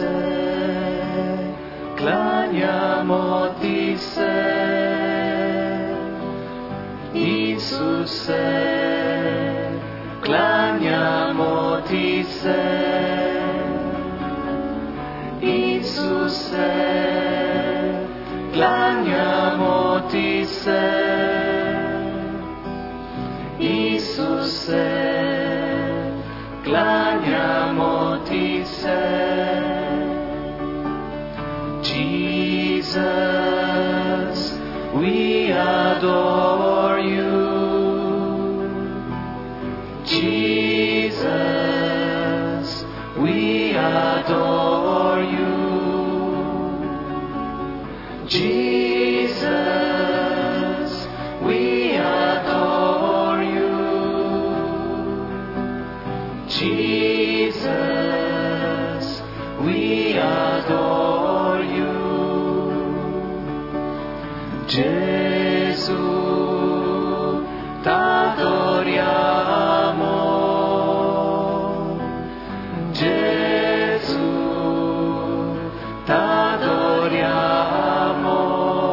kláňamo Ti se, Isuse, kláňamo Ti se, Isuse, kláňamo Ti se, Isuse, kláňamo Ti se. Jesus, we adore You. Jesus, we adore You. Jesus, we adore You. Jesus, we adore You. Gesù, t'adoriamo. Gesù, t'adoriamo.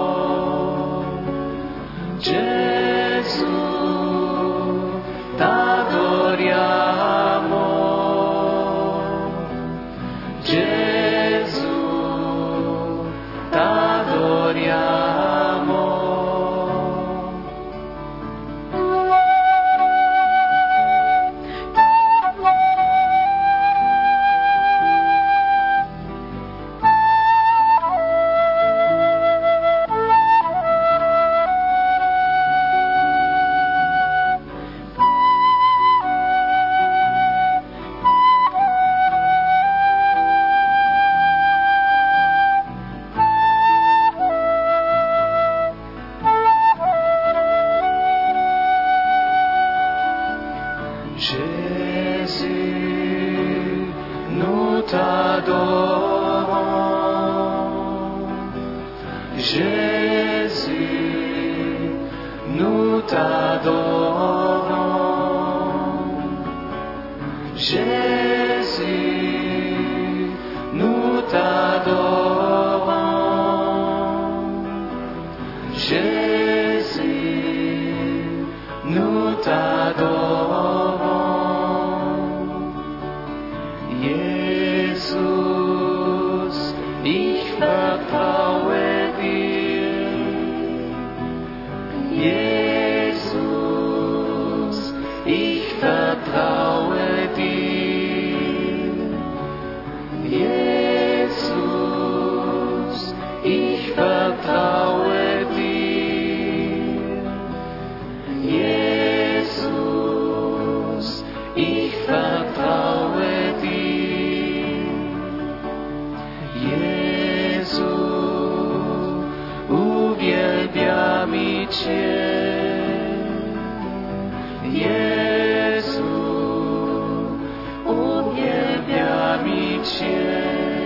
Gesù, t'adoriamo. Gesù, t'adoriamo. Jésus, nous t'adorons. Jésus, nous t'adorons. Jésus, nous t'adorons. Jésus, nous t'adorons. Jesus, ich vertraue dir. Jesus, ich vertraue dir. Jesus, ich vertraue dir. Jesus, ich vertraue dir. Gesù, uwielbiamy Cię. Gesù, uwielbiamy Cię.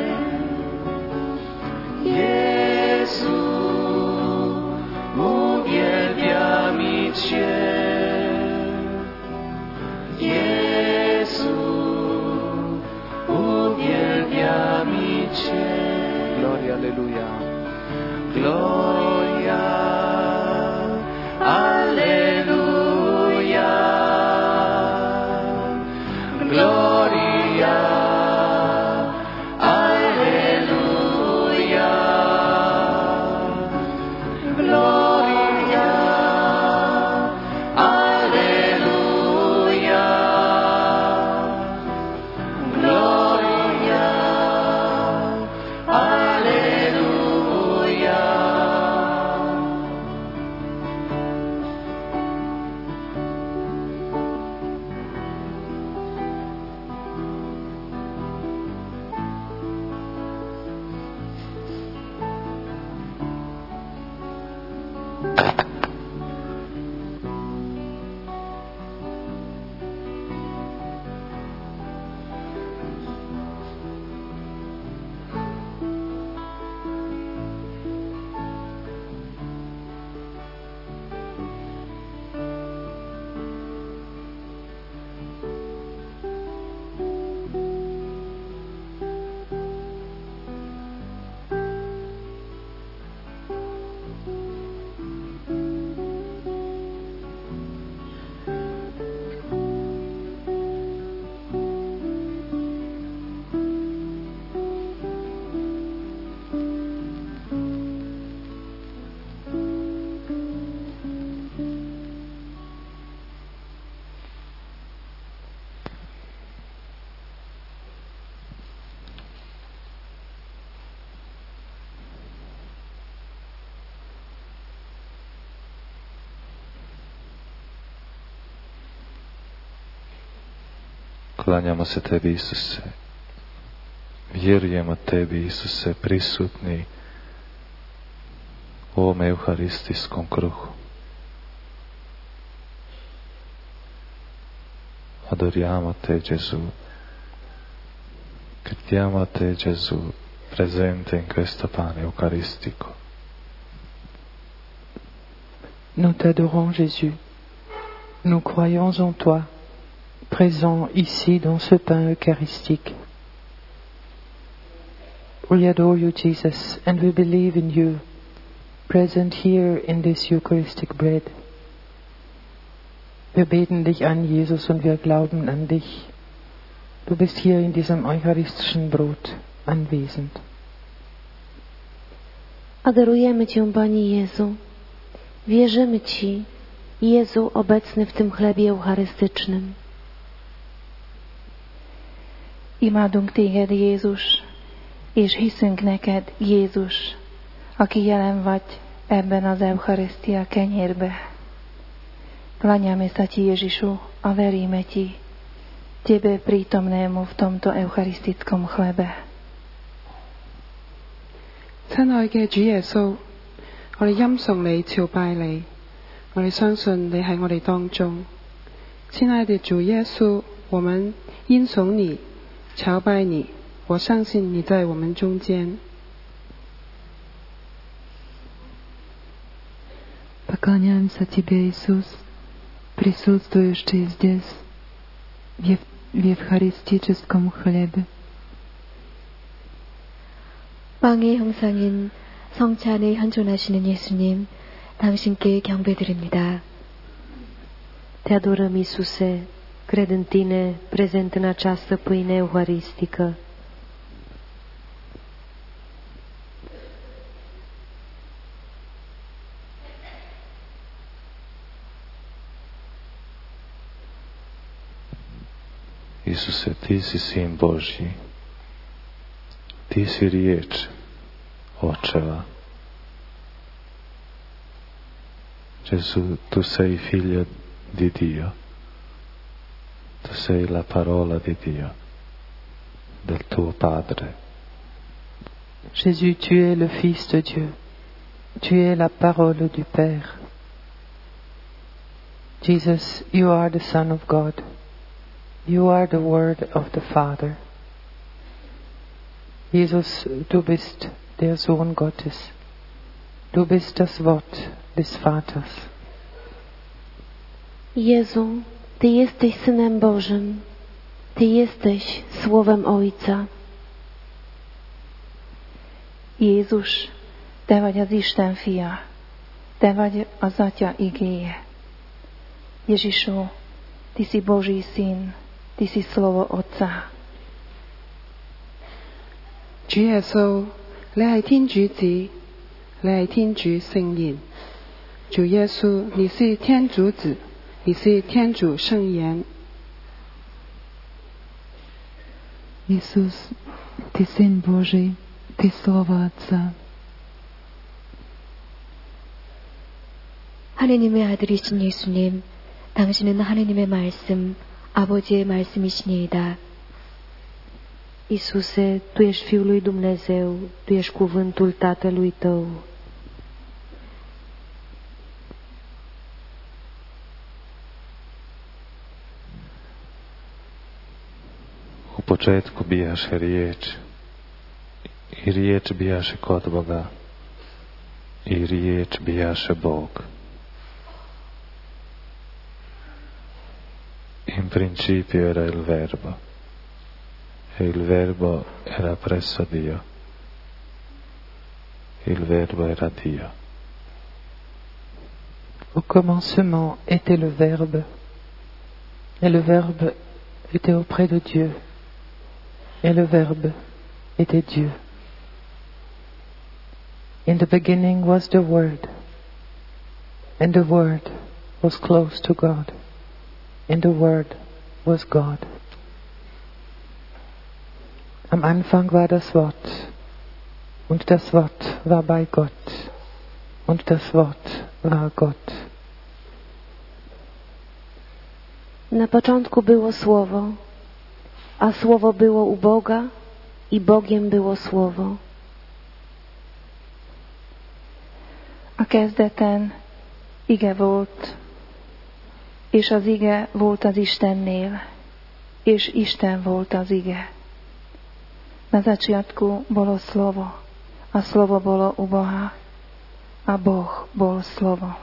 Gesù, uwielbiamy Cię. Gesù, uwielbiamy Cię. Gloria, alleluia. Gloria, alleluia. Gloria, alleluia. Gloria, alleluia. Gloria, alleluia. Klanjamo se Tebi, Isuse. Vjerujemo Tebi, Isuse, prisutni u ovom euharistijskom kruhu. Adoriamo Te, Gesù. Crediamo a Te, Gesù, presente in questo pane eucaristico. Nous t'adorons, Jésus. Nous croyons en toi, présent ici dans ce pain eucharistique. We adore you, Jesus, and we believe in you, present here in this Eucharistic bread. Wir beten dich an, Jesus, und wir glauben an dich. Du bist hier in diesem eucharistischen Brot anwesend. Adorujemy Cię, Panie Jezu. Wierzymy Ci, Jezu, obecny w tym chlebie eucharystycznym. Imádunk Téged, Jézus, és hiszünk neked, Jézus, aki jelen vagy ebben az Eucharisztia kenyérbe. Kláňame sa Ti, Ježišu, a veríme Ti, Tebe prítomnému v tomto eucharistickom chlebe. 親愛嘅主耶穌，我哋欽崇你、朝拜你，我哋相信你喺我哋當中。親愛的主耶穌，我們欽崇你、朝拜你，我相信你在我們中間。 Поклоняемся Тебе, Иисус, присутствующий здесь, в евхаристическом хлебе. 빵의 형상인 성찬에 현존하시는 예수님, 당신께 경배드립니다. Te adorăm, Iisuse, cred în Tine, prezent în această pâine euharistică. Isuse, Ti si Sin Božji, Ti si riječ Očeva. Gesù, Tu sei figlio di Dio, Tu sei la parola di Dio, del tuo Padre. Jésus, Tu es le Fils de Dieu, Tu es la parole du Père. Jesus, You are the Son of God, You are the Word of the Father. Jesus, Du bist der Sohn Gottes. Du bist das Wort des Vaters. Jezu, Ty jesteś Synem Bożym. Ty jesteś Słowem Ojca. Jézus, Te vagy az Isten fia, Te vagy az Atya igéje. Ježišu, Ty si Boží syn, Ty si slovo Otca. 主耶穌，你係天主子，你係天主聖言。主耶穌，你是天主子，你是天主聖言。 Иисус, Ты Сын Божий, Ты Слово Отца. 하느님의 아들이신 예수님, 당신은 하느님의 말씀, 아버지의 말씀이시니이다. Iisuse, Tu ești Fiul lui Dumnezeu, Tu ești cuvântul Tatălui Tău. U početku bijaše riječ, i riječ bijaše kod Boga, i riječ bijaše Bog. In principio era il Verbo, e il Verbo era presso Dio. Il Verbo era Dio. Au commencement était le Verbe, et le Verbe était auprès de Dieu, et le Verbe était Dieu. In the beginning was the Word, and the Word was close to God, and the Word was God. Am Anfang war das Wort, und das Wort war bei Gott, und das Wort war Gott. Na początku było Słowo, A Słowo było u Boga i Bogiem było Słowo. A kezdeten ige volt, és az ige volt az Istennél, és Isten volt az ige. Na začiatku bolo slovo, a slovo bolo u Boha, a Boh bol slovo.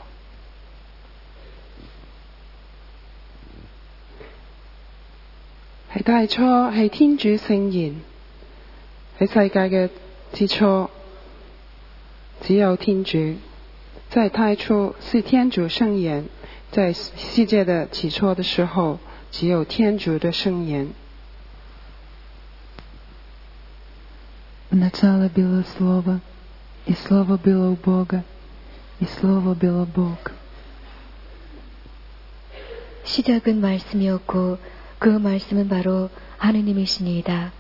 喺太初係天主聖言，喺世界嘅之初只有天主，在太初是天主聖言，在世界的起初的时候只有天主的聖言。 В начале было Слово, и Слово было у Бога, и Слово было Бог. 시작은 말씀이었고 그 말씀은 바로 하느님이시니이다.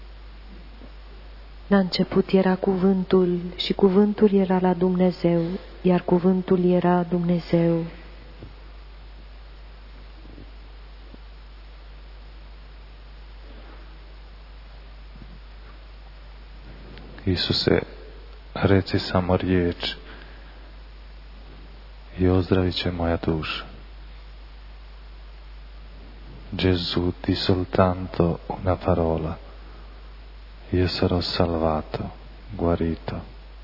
La început era cuvântul și cuvântul era la Dumnezeu, iar cuvântul era Dumnezeu. Isuse, reci samo riječ i ozdravit će moja duša. Gesù, di soltanto una parola, io sarò salvato, guarito.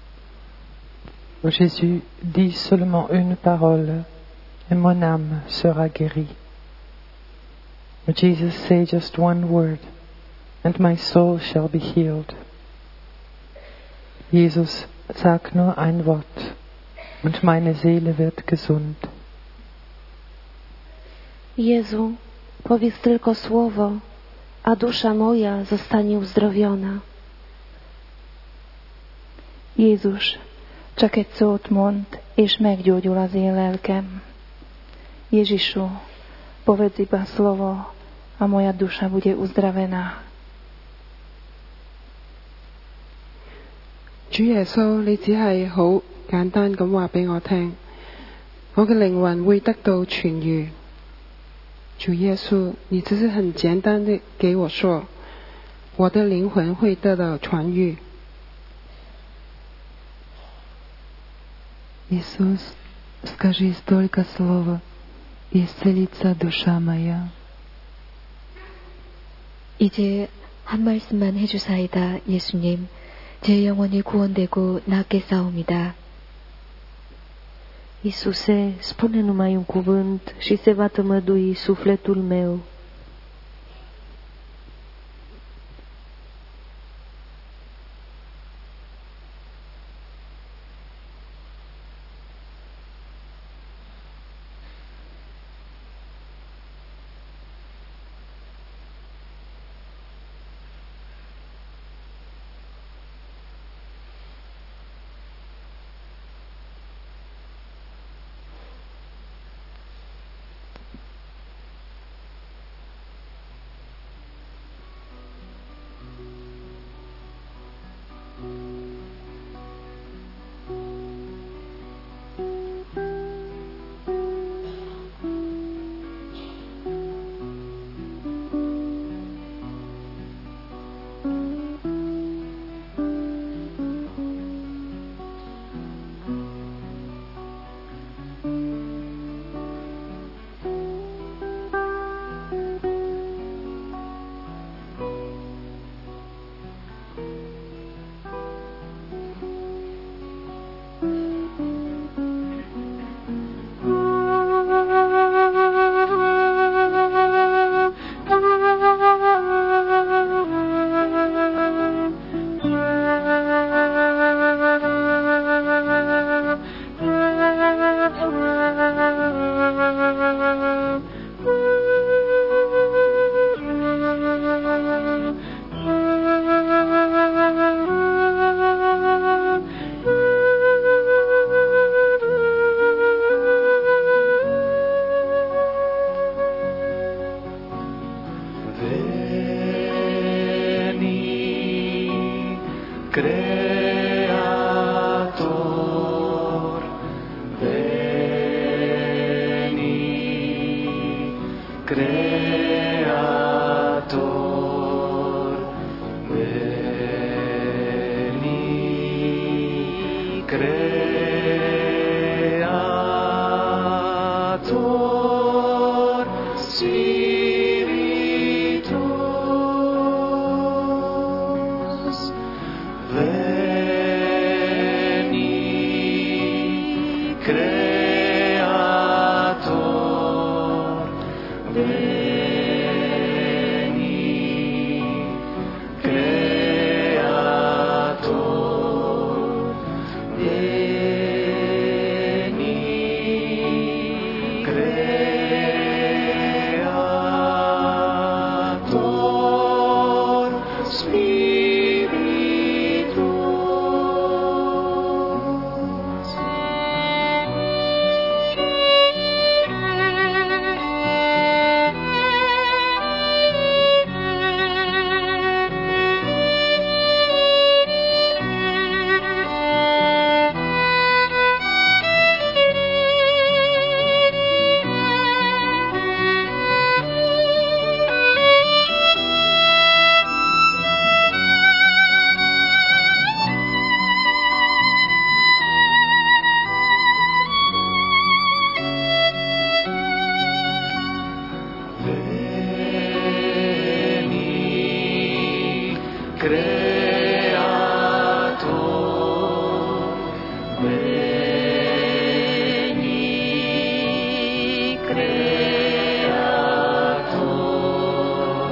Oh Jésus, dis seulement une parole, et mon âme sera guérie. Oh Jesus, say just one word, and my soul shall be healed. Jesus, sag nur ein Wort, und meine Seele wird gesund. Jezu, powiedz tylko słowo, a dusza moja zostanie uzdrowiona. Jézus, csak egy szót mond, és meggyógyul az én lelkem. Ježišu, povedz iba slovo, a moja duša bude uzdravená. 主耶穌，你只係好簡單咁話俾我聽，我嘅靈魂會得到痊癒。主耶穌，你只是很簡單的給我說，我的靈魂會得到痊癒。 Иисус, скажи столько слова, и исцелится душа моя. 이제 한 말씀만 해주사이다, 예수님. 제 영혼이 구원되고 낫게 싸웁니다. Iisuse, spune numai un cuvânt și se va tămădui sufletul meu. Creator, veni, Creator. Creator Spiritus, veni, Creator, veni, Creator, veni, Creator Spiritus. Veni, Creator, veni, Creator,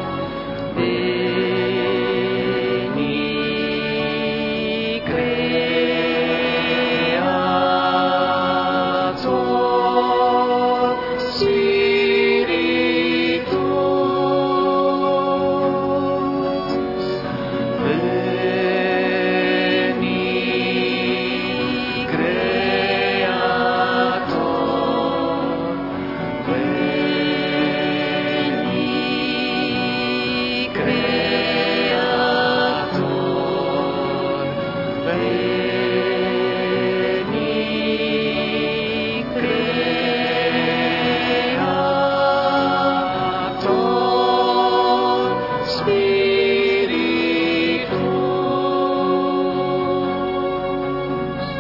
veni, Creator Spiritus, veni, Creator, veni, Creator, veni, Creator Spiritus.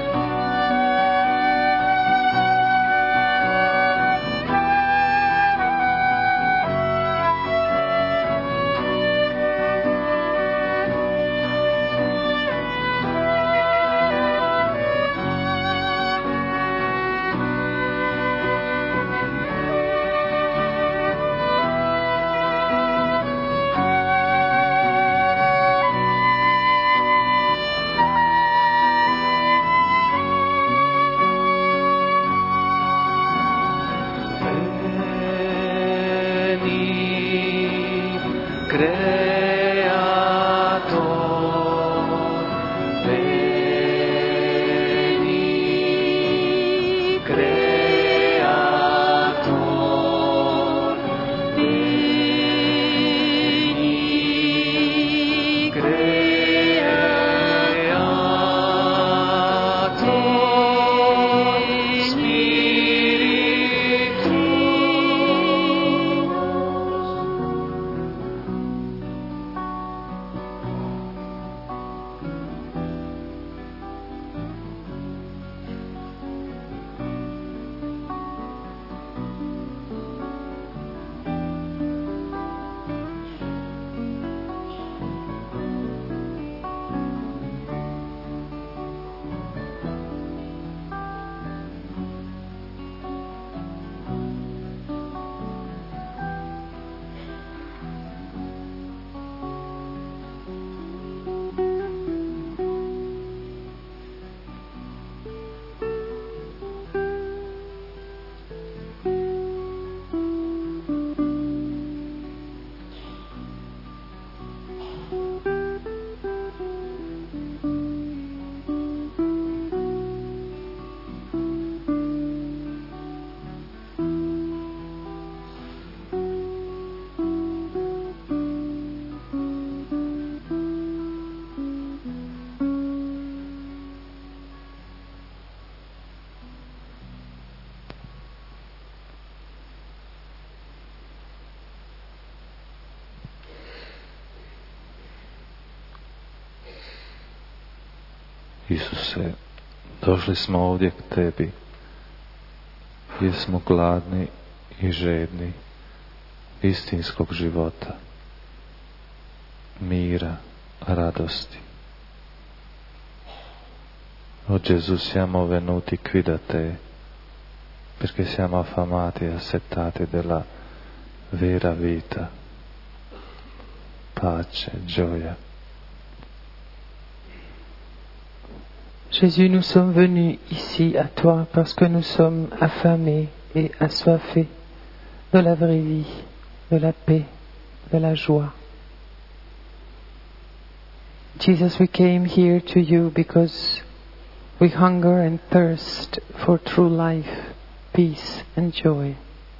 Veni, Creator, veni, Creator, veni, Creator Isuse, Došli smo ovdje k tebi, jer smo gladni i žedni istinskog života, mira, radosti. O Gesù, siamo venuti qui da te perché siamo affamati e assetati della vera vita, pace, gioia. Jésus, nous sommes venus ici à toi parce que nous sommes affamés et assoiffés de la vraie vie, de la paix, de la joie. Jesus, we came here to you because we hunger and thirst for true life, peace and joy.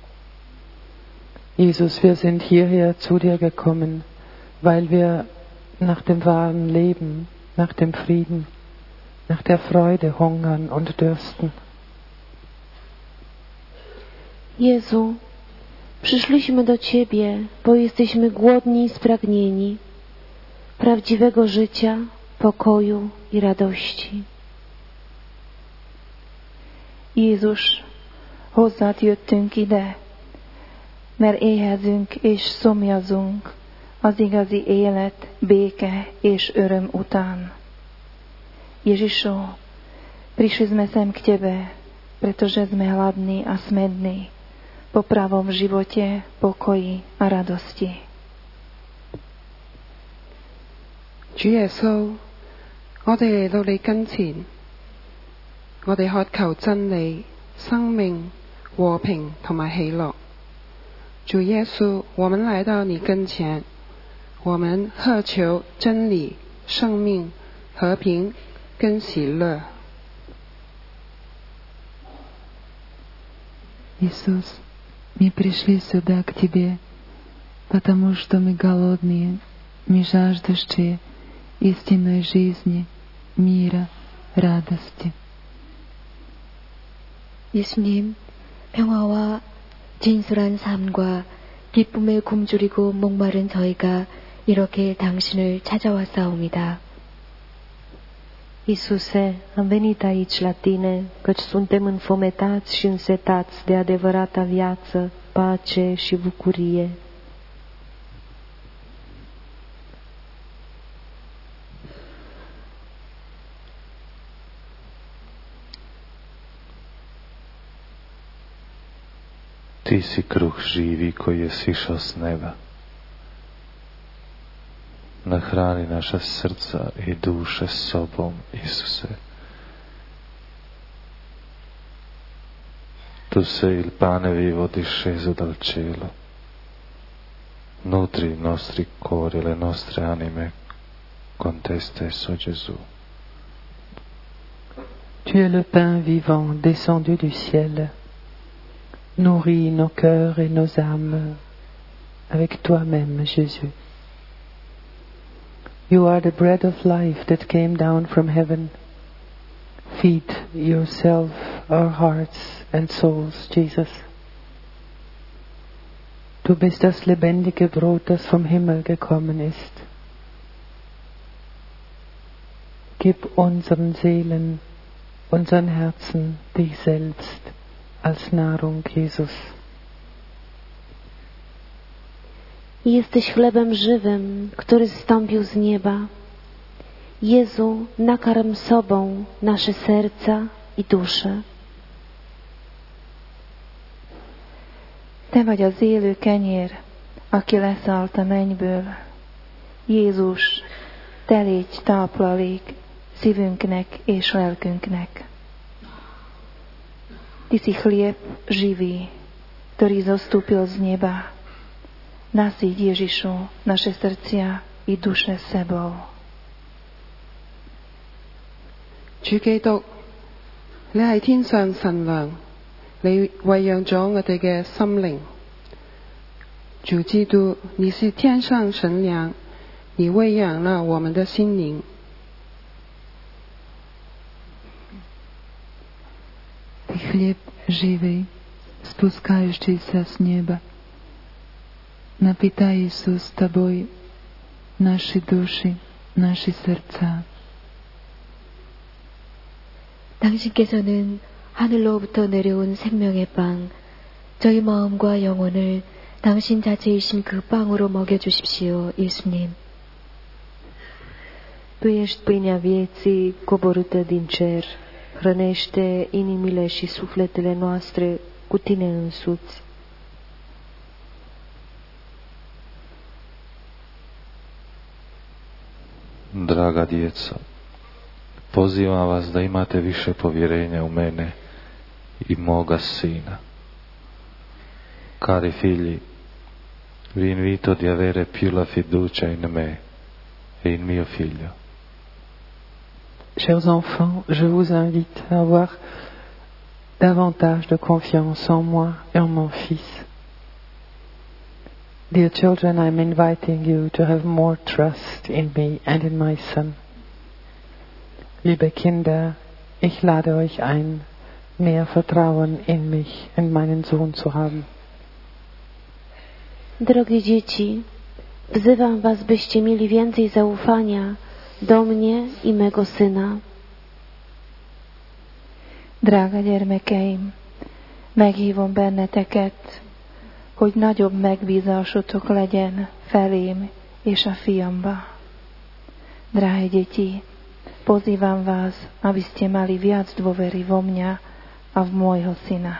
Jesus, wir sind hierher zu dir gekommen, weil wir nach dem wahren Leben, nach dem Frieden, nach der Freude hungern und dürsten. Jezu, przyszliśmy do Ciebie, bo jesteśmy głodni i spragnieni prawdziwego życia, pokoju i radości. Jézus, hozzád jöttünk ide, mert éhezünk és szomjazunk az igazi élet, béke és öröm után. Ježišu, prišli sme sem k Tebe, pretože sme hladní a smední po pravom živote, pokoji a radosti. 主耶穌，我哋嚟到你跟前，我哋渴求真理、生命、和平同埋喜樂。主耶穌，我們來到你跟前，我們渴求真理、生命、和平跟喜樂。 Иисус, мы пришли сюда к Тебе, потому что мы голодные, мы жаждущие истинной жизни, мира, радости. 예수님, 평화와 진솔한 삶과 기쁨을 굶주리고 목마른 저희가 이렇게 당신을 찾아왔사옵니다. Iisuse, am venit aici la Tine, căci suntem înfometați și însetați de adevărata viață, pace și bucurie. Ti si kruh živi koji je sišao s neba. Nahrani naša srca i duše sobom, Isuse. Tu sei il pane vivo disceso dal cielo. Nutri i nostri cuori e le nostre anime con te stesso, Gesù. Tu es le pain vivant descendu du ciel. Nourris nos cœurs et nos âmes avec toi-même, Jésus. You are the bread of life that came down from heaven. Feed yourself our hearts and souls, Jesus. Du bist das lebendige Brot, das vom Himmel gekommen ist. Gib unseren Seelen, unseren Herzen dich selbst als Nahrung, Jesus. Jesteś chlebem żywym, który zstąpił z nieba. Jezu, nakarm sobą nasze serca i dusze. Te vagy az élő kenyér, aki leszállt a mennyből. Jézus, Te légy táplálék szívünknek és lelkünknek. Ty si chlieb živý, ktorý zostúpil z neba. Nasýť, Ježišu, naše srdcia i duše sebou. 主基督，你係天上神糧，你餵養咗我哋嘅心靈。主基督，你是天上神糧，你餵養了我們的心靈。 Ты хлеб живый, спускающийся с неба. Напитай, Иисус, Тобой наши души, наши сердца. 당신의 당신께서는 하늘로부터 내려온 생명의 빵, 저희 마음과 영혼을 당신 자체이신 그 빵으로 먹여주십시오, Iisus. Tu ești pâinea vieții coborâtă din cer. Hrănește inimile și sufletele noastre cu tine însuți. Draga djeco, pozivam vas da imate više povjerenja u mene i moga sina. Cari figli, vi invito di avere più la fiducia in me e in mio figlio. Chers enfants, je vous invite à avoir davantage de confiance en moi et en mon Fils. Dear children, I'm inviting you to have more trust in me and in my Son. Liebe Kinder, ich lade euch ein, mehr Vertrauen in mich und meinen Sohn zu haben. Drogie dzieci, wzywam was, byście mieli więcej zaufania do mnie i mego Syna. Drága gyermekeim, meghívom benneteket, hogy nagyobb megbízásotok legyen felém és a fiamba. Drahé deti, pozývam vás, aby ste mali viac dôvery vo mňa a v môjho Syna.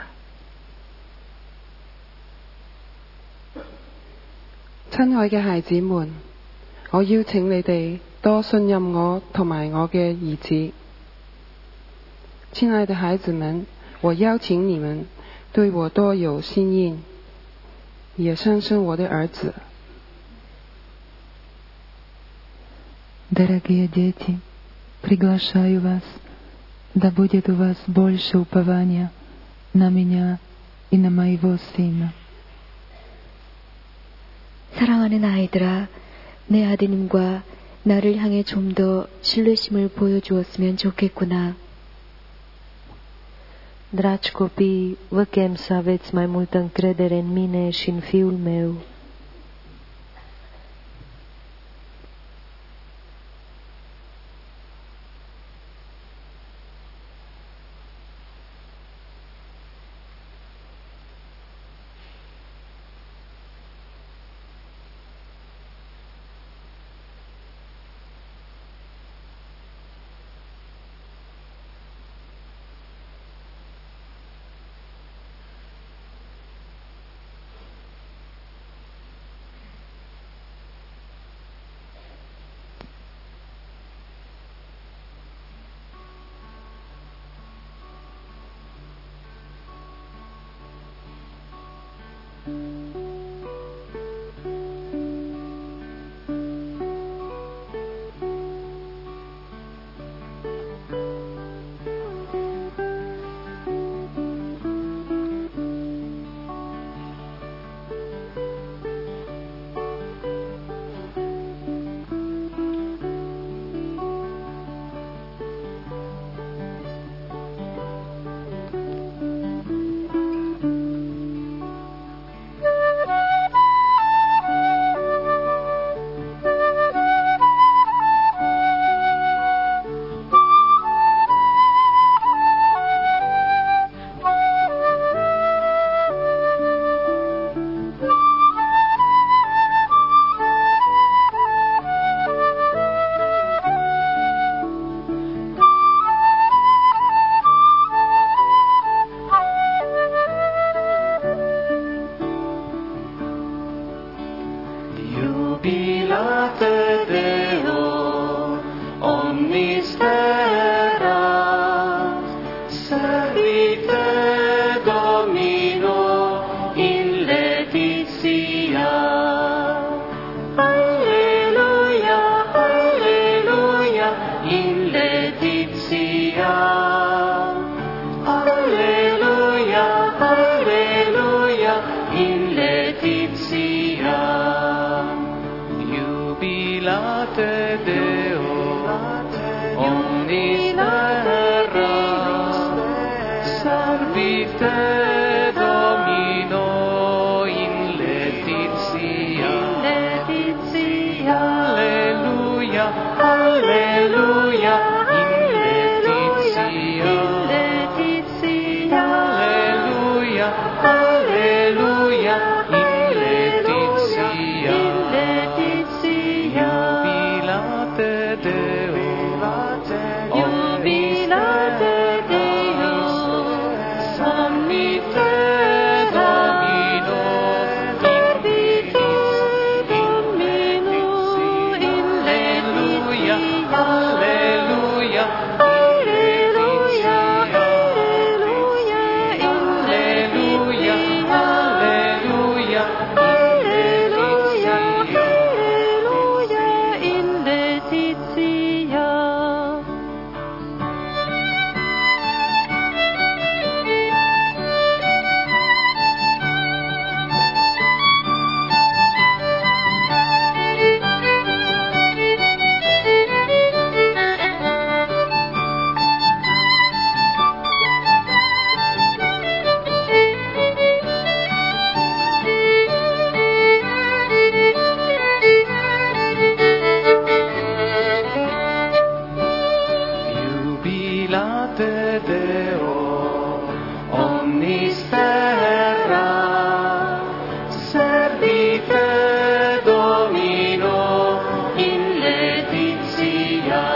親愛嘅孩子們，我邀請你哋多信任我同埋我嘅兒子。親愛的孩子們，我邀請你們對我多有信任，也相信我的兒子。 Дорогие дети, приглашаю вас, да будет у вас больше упования на меня и на моего сына. 사랑하는 아이들아, 내 아드님과 나를 향해 좀 더 신뢰심을 보여주었으면 좋겠구나. Dragi copii, vă chem să aveți mai multă încredere în mine și în Fiul meu. Alleluia, in letizia. Jubilate Deo, omnis terra, servite Domino in laetitia.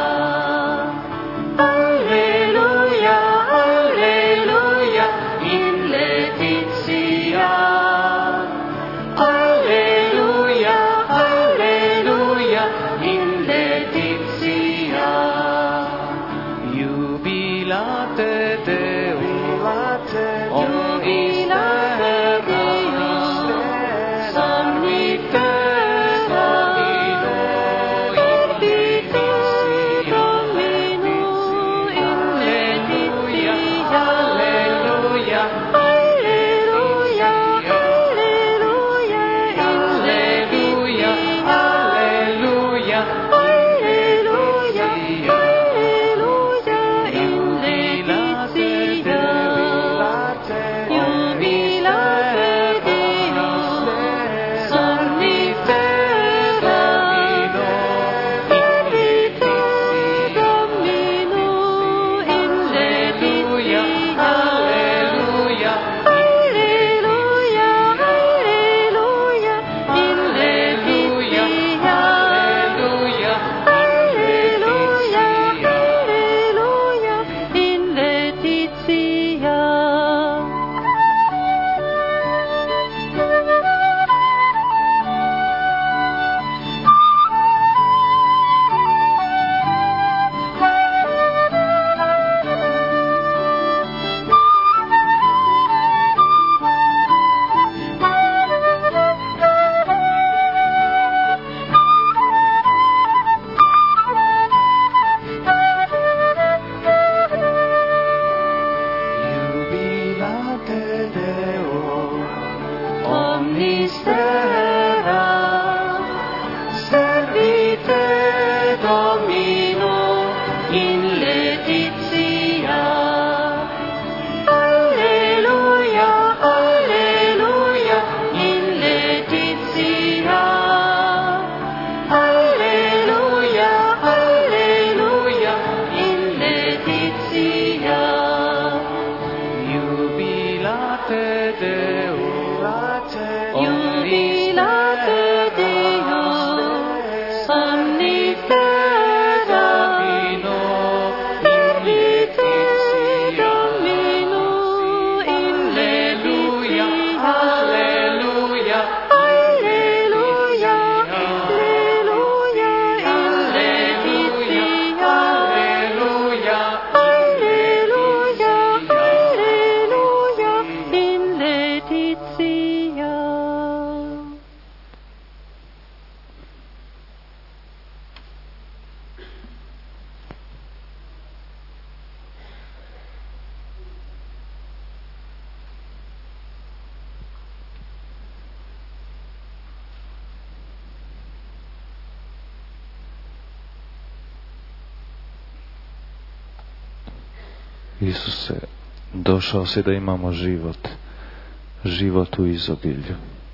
Alleluia, alleluia, in laetitia. Alleluia, alleluia, in laetitia. Jubilate Deo, omnis terra, somnite Domino in laetitia. Alleluia, alleluia, alleluia, alleluia, alleluia, alleluia, in laetitia. Jubilate Deo, somnite Domino in laetitia. Alleluia, alleluia, alleluia, in laetitia. Alleluia, alleluia, alleluia, in laetitia. Jubilate Deo, omnis terra, servite Domino in laetitia. Alleluia, alleluia, in laetitia. Alleluia, alleluia, in laetitia. Jubilate Deo, jubilate Deo, somnite Domino in laetitia. Alleluia, alleluia, alleluia, in laetitia. Alleluia, alleluia, alleluia, in laetitia. Isuse, došao si da imamo život, život u izobilju.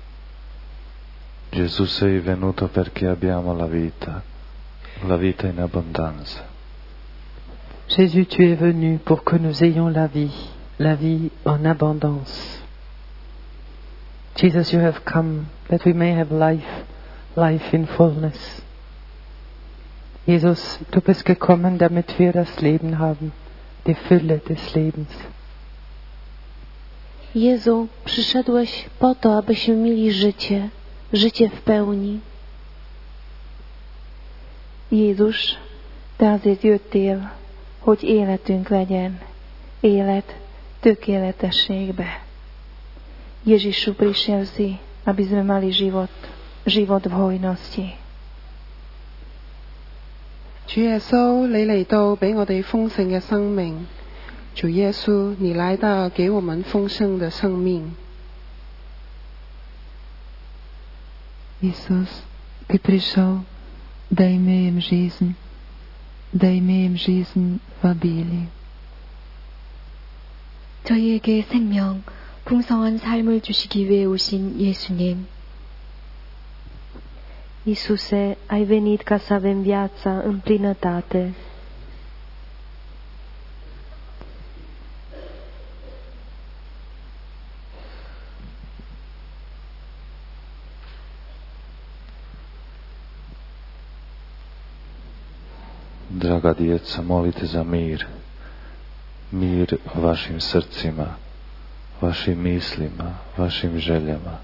Gesù sei venuto perché abbiamo la vita in abbondanza. Jésus, tu es venu pour que nous ayons la vie en abondance. Jesus, you have come that we may have life in fullness. Jesus, du bist gekommen, damit wir das Leben haben, die Fülle des Lebens. Jezu, przyszedłeś po to, abyśmy mieli życie w pełni. Jézus, te azért jöttél, hogy életünk legyen, élet tökéletességbe. Ježišu, prišiel si, aby sme mali život v hojnosti. 主耶穌，你嚟到俾我哋豐盛嘅生命。主耶穌，你來到給我們豐盛的生命。 Isus, Ты пришел, да имеем жизнь в обилии. 저희에게 생명, 풍성한 삶을 주시기 위해 오신 예수님. Iisuse, ai venit ca să avem viața în plinătate. Draga djeca, molite za mir. Mir u vašim srcima, vašim mislima, vašim željama.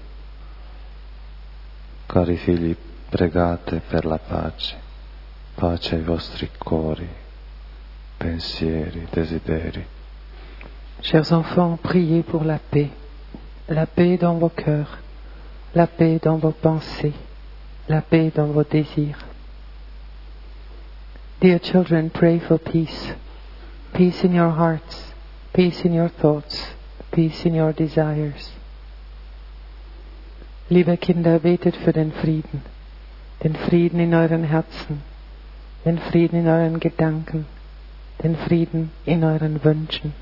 Cari figli, pregate per la pace, pace ai vostri cori, pensieri, desideri. Chers enfants, priez pour la paix dans vos cœurs, la paix dans vos pensées, la paix dans vos désirs. Dear children, pray for peace. Peace in your hearts, peace in your thoughts, peace in your desires. Liebe Kinder, betet für den Frieden in euren Herzen, den Frieden in euren Gedanken, den Frieden in euren Wünschen.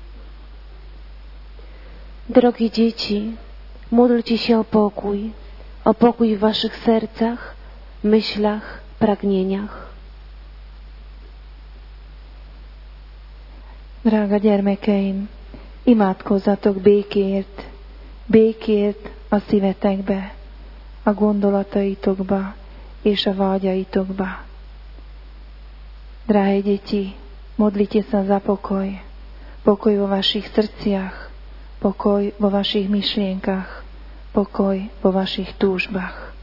Drogie dzieci, módlcie się o pokój w waszych sercach, myślach, pragnieniach. Drága gyermekeim, imádkozzatok békért a szívetekbe, a gondolataitokba és a vágyaitokba. Drahé deti, modlite sa za pokoj vo vašich srdciach, pokoj vo vašich myšlienkach, pokoj vo vašich túžbách.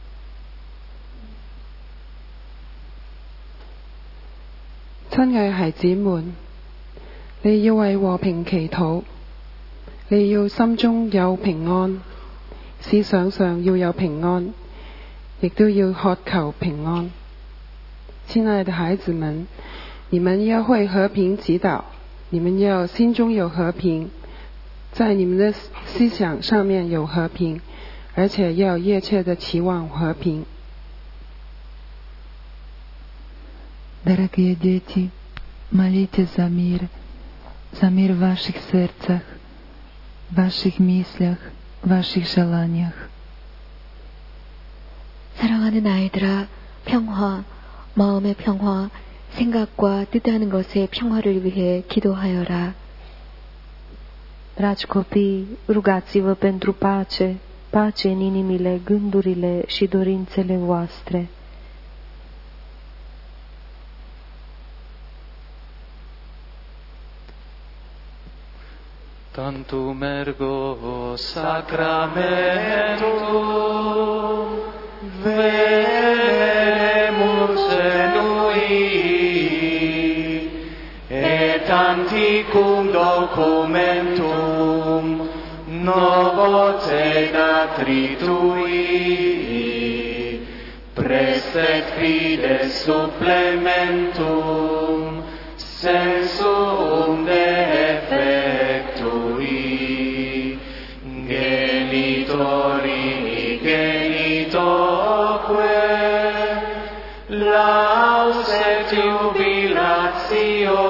親愛孩子們，你要為和平祈禱，你要心中有平安，思想上要有平安，亦都要渴求平安。親愛的孩子們，你們要為和平祈禱，你們要心中有和平，在你們的思想上面有和平，而且要熱切的期望和平。 Дорогие дети, молите за мир в ваших сердцах, в ваших мыслях, в ваших желаниях. 사랑하는 아이들아, 평화, 마음의 평화, 생각과 뜻하는 것의 평화를 위해 기도하여라. Dragi copii, rugați-vă pentru pace, pace în inimile, gândurile și dorințele voastre. Tantum ergo sacramentum venemus enui et anticum documentum novo cedatritui prestet fides supplementum sensum defectui genitori genitoque laus et jubilatio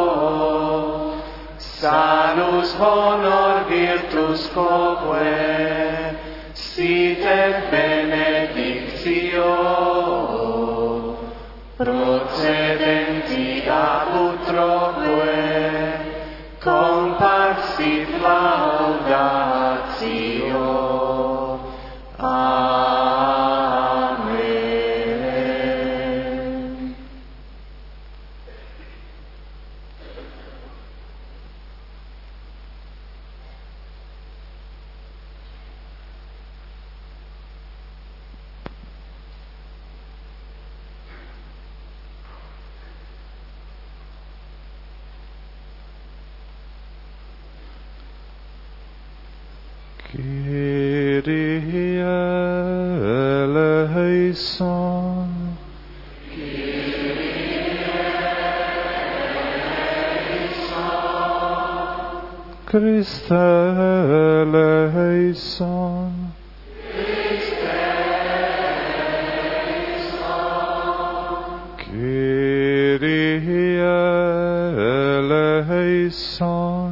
salus honor virtus quoque sit et benedictio procedenti ab utroque comparsit laudatio. Amen. Kyrie eleison. Christe eleison. Kyrie eleison.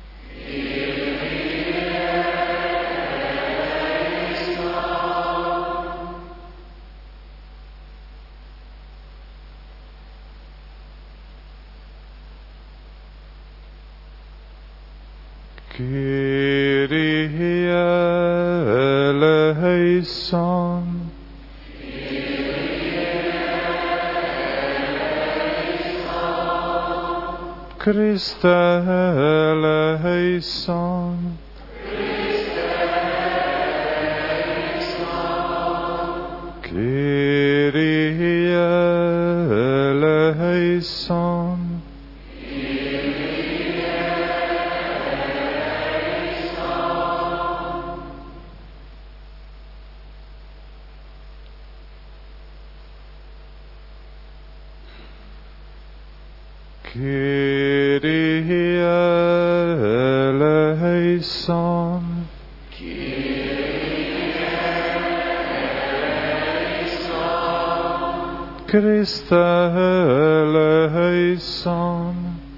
Kyrie eleison. Christe eleison. Kyrie eleison. Kyrie eleison. Christe eleison.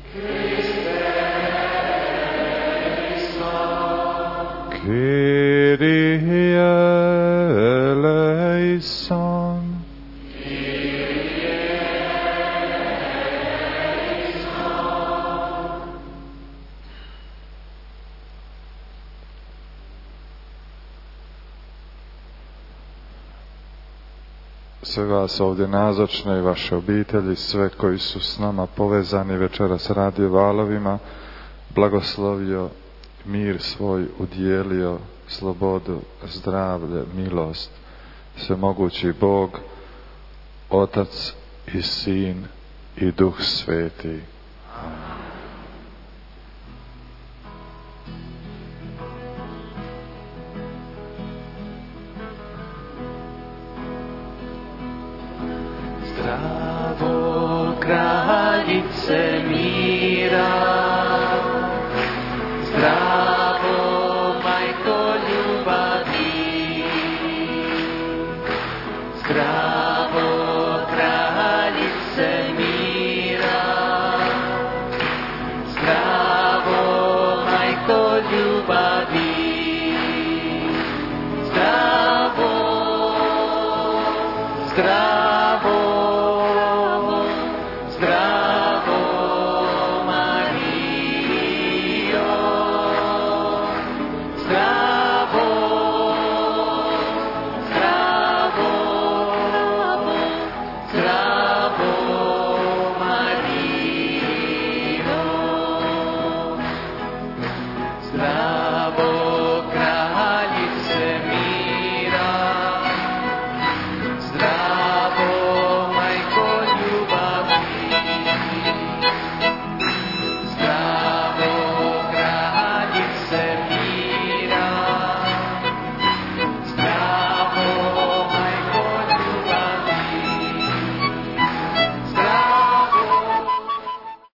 Kyrie eleison. Sve vas ovdje nazočne i vaše obitelji, sve koji su s nama povezani večeras radio valovima, blagoslovio, mir svoj udjelio, slobodu, zdravlje, milost, svemogući Bog, Otac i Sin i Duh Sveti.